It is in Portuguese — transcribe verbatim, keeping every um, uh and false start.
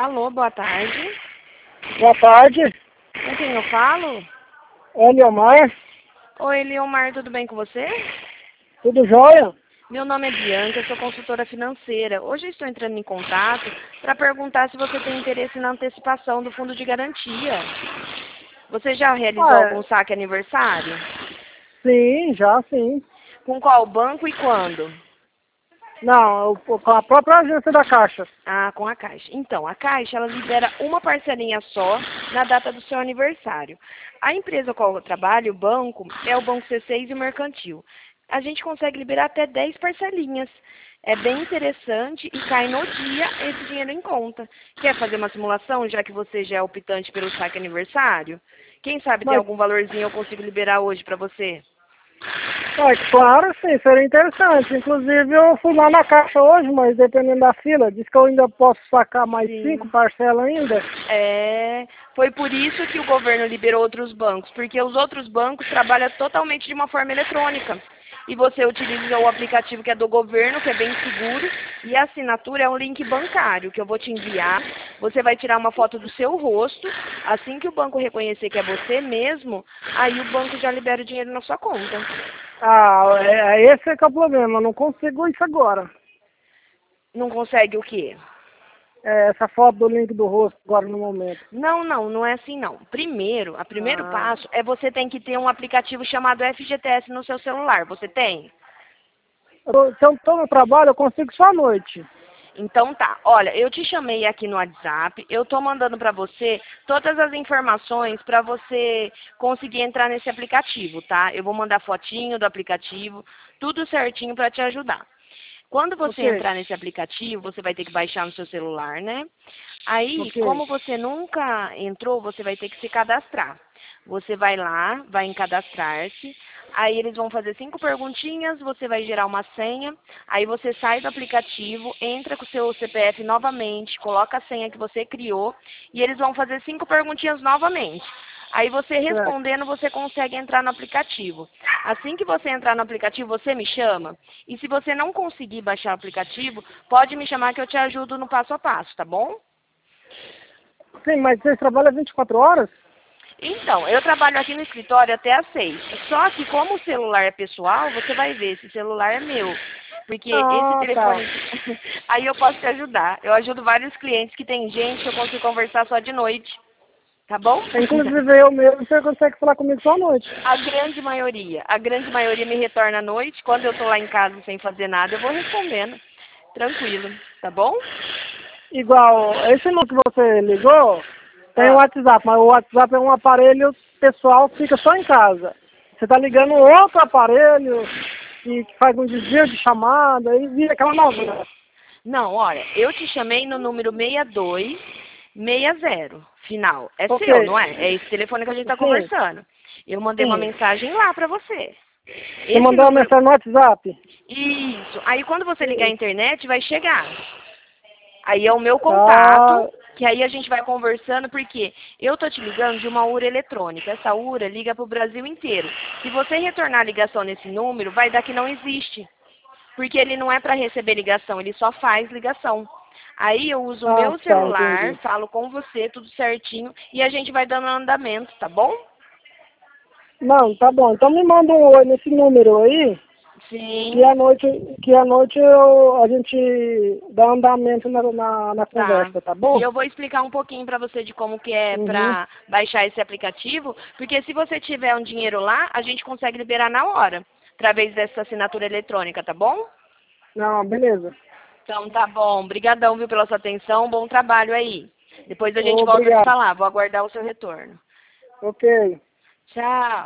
Alô, boa tarde. Boa tarde, Com quem eu falo? Eliomar, Oi, Leomar, tudo bem com você? tudo jóia? Meu nome é Bianca, eu sou consultora financeira. Hoje eu estou entrando em contato para perguntar se você tem interesse na antecipação do fundo de garantia. Você já realizou Ah, algum é, saque aniversário? sim, já sim. Com qual banco e quando? Não, eu- com a própria agência da Caixa. Ah, com a Caixa. Então, a Caixa, ela libera uma parcelinha só na data do seu aniversário. A empresa com a qual eu trabalho, o banco, é o Banco C seis e o Mercantil. A gente consegue liberar até dez parcelinhas. É bem interessante e cai no dia esse dinheiro em conta. Quer fazer uma simulação, já que você já é optante pelo saque aniversário? Quem sabe tem Mas, algum valorzinho eu consigo liberar hoje para você? é, claro, sim, seria interessante. Inclusive, eu fui lá na Caixa hoje, mas dependendo da fila, diz que eu ainda posso sacar mais cinco Sim. parcelas ainda. É, foi por isso que o governo liberou outros bancos, porque os outros bancos trabalham totalmente de uma forma eletrônica. E você utiliza o aplicativo que é do governo, que é bem seguro, e a assinatura é um link bancário que eu vou te enviar. Você vai tirar uma foto do seu rosto, assim que o banco reconhecer que é você mesmo, aí o banco já libera o dinheiro na sua conta. Ah, é, é esse é que é o problema, eu não consigo isso agora. Não consegue o quê? É, essa foto do link do rosto agora no momento. Não, não, não é assim não. Primeiro, o primeiro Ah, passo é você tem que ter um aplicativo chamado F G T S no seu celular. Você tem? eu tô- se eu estou no trabalho, eu consigo só à noite. Então tá. Olha, eu te chamei aqui no WhatsApp. Eu tô mandando para você todas as informações para você conseguir entrar nesse aplicativo, tá? Eu vou mandar fotinho do aplicativo, tudo certinho para te ajudar. Quando você Ok, entrar nesse aplicativo, você vai ter que baixar no seu celular, né? Aí, ok. como você nunca entrou, você vai ter que se cadastrar. Você vai lá, vai em cadastrar-se, aí eles vão fazer cinco perguntinhas, você vai gerar uma senha, aí você sai do aplicativo, entra com o seu C P F novamente, coloca a senha que você criou e eles vão fazer cinco perguntinhas novamente. Aí você Certo. respondendo, você consegue entrar no aplicativo. Assim que você entrar no aplicativo, você me chama. E se você não conseguir baixar o aplicativo, pode me chamar que eu te ajudo no passo a passo, tá bom? Sim, mas vocês trabalham vinte e quatro horas? Então, eu trabalho aqui no escritório até às seis. Só que como o celular é pessoal, você vai ver, esse celular é meu. Porque esse Ah, tá. telefone. Aí eu posso te ajudar. Eu ajudo vários clientes que tem gente que eu consigo conversar só de noite. Tá bom? Inclusive eu mesmo, você consegue falar comigo só à noite. A grande maioria. A grande maioria me retorna à noite. Quando eu tô lá em casa sem fazer nada, eu vou respondendo. Tranquilo. Tá bom? Igual, esse número que você ligou, tem o Ah. WhatsApp, mas o WhatsApp é um aparelho pessoal que fica só em casa. Você tá ligando um outro aparelho que, que faz um desvio de chamada e vira aquela novela. Não, olha, eu te chamei no número seis dois seis zero, final. É Ok, seu, não é? É esse telefone que a gente está sim, conversando. Eu mandei uma sim. mensagem lá para você. Você Esse mandou uma número. mensagem no WhatsApp? Isso. Aí quando você ligar a internet, vai chegar. Aí é o meu Tá, contato, que aí a gente vai conversando, porque eu tô te ligando de uma URA eletrônica. Essa URA liga para o Brasil inteiro. Se você retornar a ligação nesse número, vai dar que não existe. Porque ele não é para receber ligação, ele só faz ligação. Aí eu uso o ah, meu tá, celular, entendi. falo com você, tudo certinho, e a gente vai dando andamento, tá bom? Não, tá bom. Então me manda um oi nesse número aí, que Sim, à noite, que à noite eu, a gente dá andamento na, na, na tá. conversa, tá E bom? eu vou explicar um pouquinho para você de como que é Uhum. para baixar esse aplicativo, porque se você tiver um dinheiro lá, a gente consegue liberar na hora, através dessa assinatura eletrônica, tá bom? Não, beleza. Então tá bom. Obrigadão, viu, pela sua atenção. Bom trabalho aí. Depois a gente volta a se Obrigado. falar. Vou aguardar o seu retorno. Ok. Tchau.